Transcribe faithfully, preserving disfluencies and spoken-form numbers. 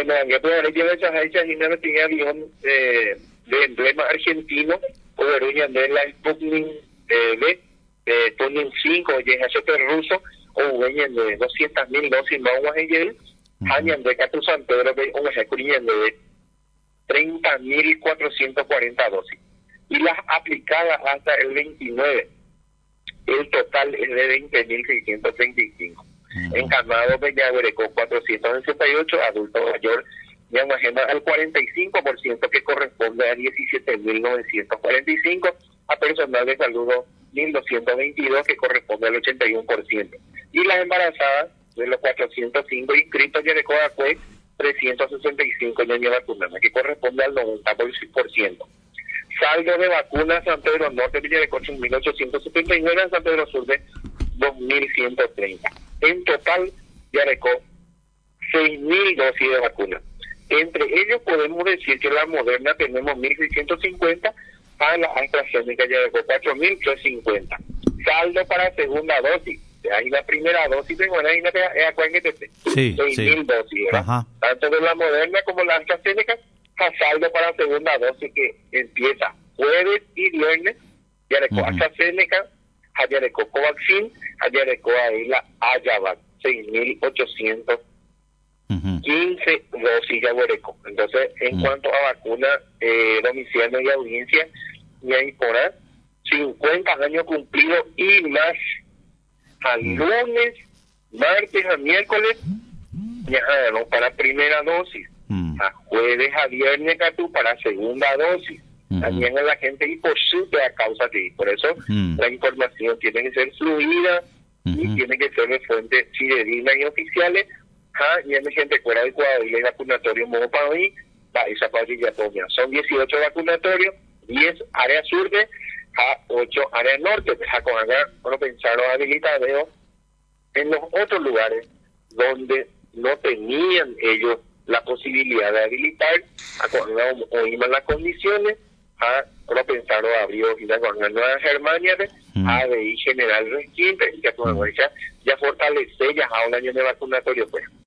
Bueno, ya puedo ver que esa agencia y no tenía avión eh, de emblema argentino, o de la Sputnik eh, V, eh, Sputnik cinco, o ya es ruso, o venían de doscientas mil dosis más o menos, años de Catu San Pedro, o sea, de treinta mil cuatrocientas cuarenta dosis. Y las aplicadas hasta el veintinueve, el total es de veinte mil seiscientos treinta y cinco. Uh-huh. Encamado de Yaguareco cuatrocientos sesenta y ocho, adulto mayor Yaguajema al cuarenta y cinco por ciento, que corresponde a diecisiete mil novecientos cuarenta y cinco, a personal de salud mil doscientos veintidós, que corresponde al ochenta y uno por ciento. Y las embarazadas, de los cuatrocientos cinco inscritos, Yareco Acue trescientos sesenta y cinco niños vacunados, que corresponde al noventa por ciento. Saldo de vacunas: San Pedro Norte, Villareco ocho mil ochocientos setenta y nueve, San Pedro Sur de dos mil ciento treinta. En total, Yareco seis mil dosis de vacunas. Entre ellos podemos decir que la Moderna tenemos mil seiscientos cincuenta, a la AstraZeneca Yareco cuatro mil trescientos cincuenta. Saldo para segunda dosis. Ahí la primera dosis, tengo ahí la sí, seis mil sí. dosis, ¿verdad? Tanto de la Moderna como la AstraZeneca, a saldo para segunda dosis que empieza jueves y viernes. Yareco uh-huh. AstraZeneca, a Yareco Covaxin, a Yareco ahí la Ayavac, seis mil ochocientos quince uh-huh. dosis Yaguareco. Entonces, en uh-huh. cuanto a vacuna eh, domiciliaria y audiencia, y ahí por ahí, cincuenta años cumplidos y más, a lunes, martes, a miércoles, ya no para primera dosis, uh-huh. a jueves, a viernes, Catu, para segunda dosis. Uh-huh. También a la gente imposible a causa de por eso uh-huh. la información tiene que ser fluida uh-huh. y tiene que ser de fuentes fidedignas y oficiales. Ah, y hay gente fuera del cuadro y hay vacunatorio modo para hoy, va esa parrilla toña. Son dieciocho vacunatorios, diez áreas sur de, a ocho áreas norte. A con acá, bueno, pensaron habilitadeo en los otros lugares donde no tenían ellos la posibilidad de habilitar, a con oímos las condiciones, a lo pensaron abrió y la con la Nueva Germania de mm. A B I General Requinte, y que con mm. ya, ya fortalece ya a un año de vacunatorio, pues.